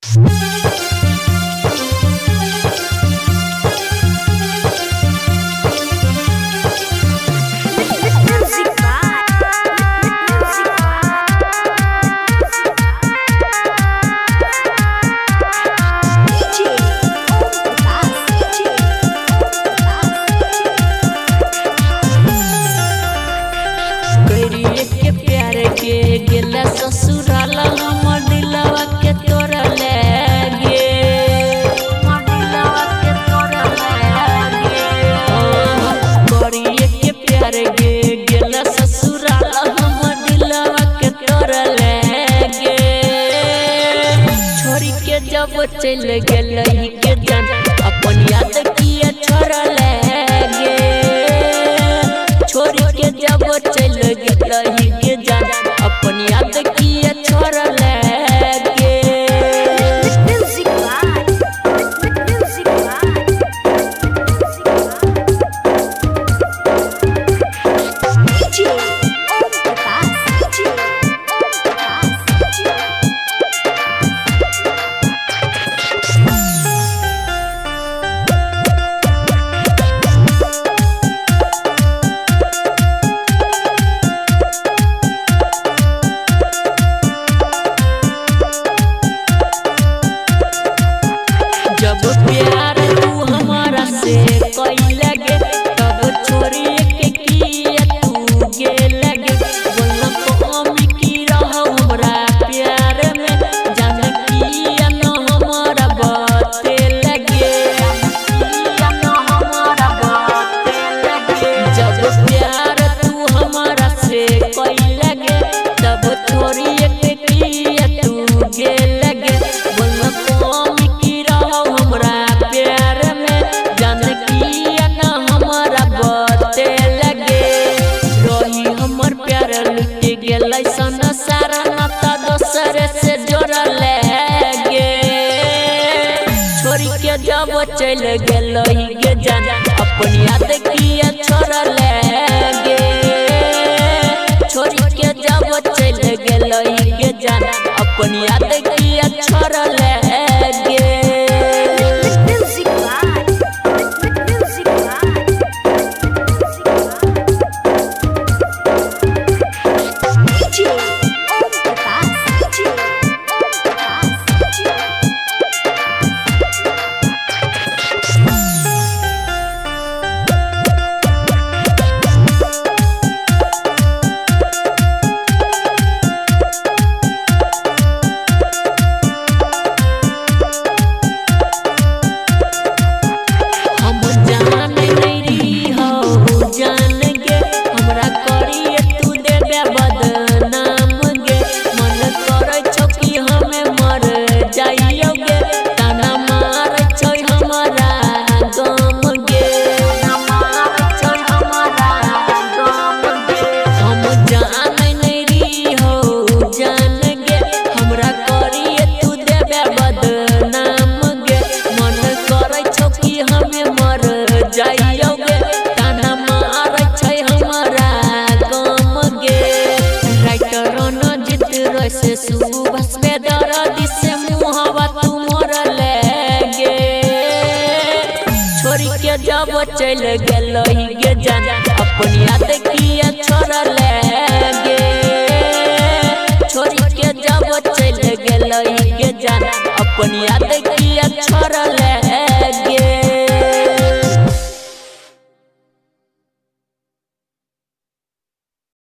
गेला ससुराल हमर दिलवा के तोरा ले गे करिए के प्यार गे गेला ससुराल हमर दिलवा के तोरा ले गे छोरी के जब चल गेलही के जान अपन याद किए छोरा ले गे छोरी के जब चल गेलही के जान अपन याद किए छोरा ले गे जब प्यार तू हमारा से कोई लगे तब छोरी के किए तू गे लगे बोलम कमी की रहो हमरा प्यार में जान किया न हमारा बाते लगे जब प्यार तू हमारा से कोई लगे तब छोरी के किए तू गे लगे बोलम कमी की रहो हमरा प्यार में जान किया न हमारा बाते लगे रही हमर प्यार लुट गेलै संसार नाता दोसर से जोड़ले गे छोरी के जब चल गेलही गे जान अपन याद किए छोड़ले गे छोरी के जब चल गेलही गे जान अपन याद किए छोड़ले गे से सुबह में दर्द से मुहवा तू मोरले गे छोरी के जब चल गेलही गे जान अपन याद किए छोड़ले गे छोरी के जब चल गेलही गे जान अपन याद किए छोड़ले